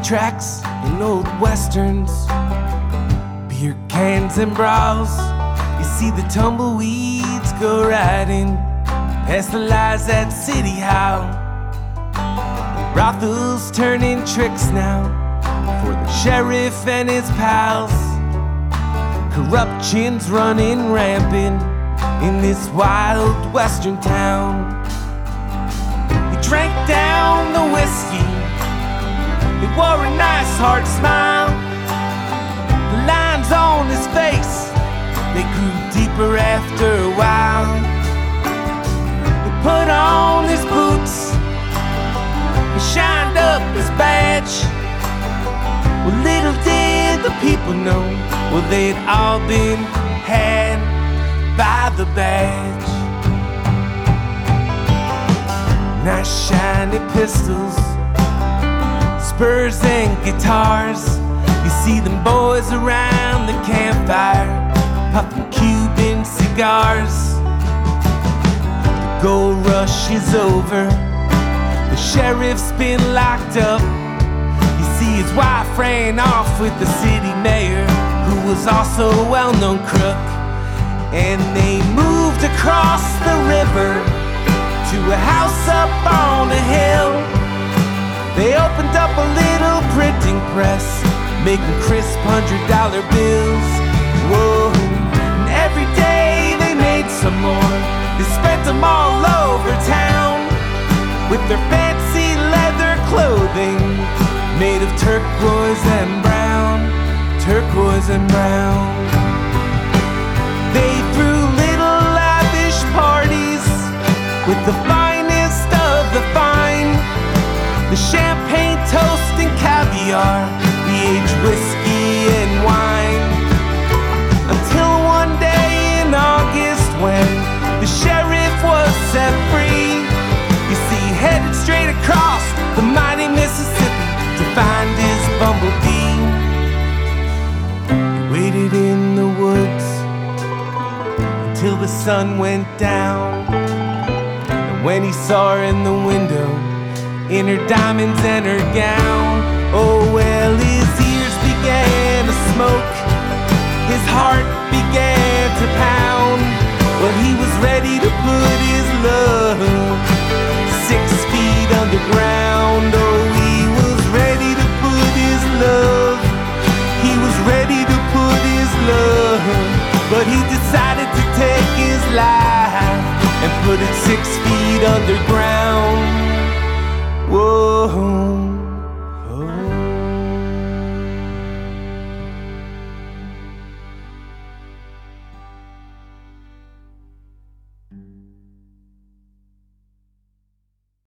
racetracks and old westerns, beer cans and bras. You see the tumbleweeds go riding past the lies at City Hall. Brothels turning tricks now for the sheriff and his pals. Corruption's running rampant in this wild western town. He drank down the whiskey, he wore a nice hard smile. The lines on his face, they grew deeper after a while. He put on his boots, he shined up his badge. Well, little did the people know, well, they'd all been had by the badge. Nice shiny pistols, spurs and guitars. You see them boys around the campfire, puffing Cuban cigars. The gold rush is over, the sheriff's been locked up. You see his wife ran off with the city mayor, who was also a well-known crook. And they moved across the river to a house up on a hill. They opened up a little printing press, making crisp $100 bills. Whoa, and every day they made some more. They spent them all over town with their fancy leather clothing made of turquoise and brown, turquoise and brown. They threw little lavish parties with the finest of the fine, the champagne toast and caviar, the aged whiskey and wine. Until one day in August when the sheriff was set free, you see, headed straight across the mighty Mississippi to find his bumblebee. He waited in the woods till the sun went down, and when he saw her in the window in her diamonds and her gown, oh well, his ears began to smoke, his heart began to pound. Well, he was ready to put his love 6 feet underground. Oh, he was ready to put his love, he was ready to put his love, but he decided to take his life and put it 6 feet underground. Whoa.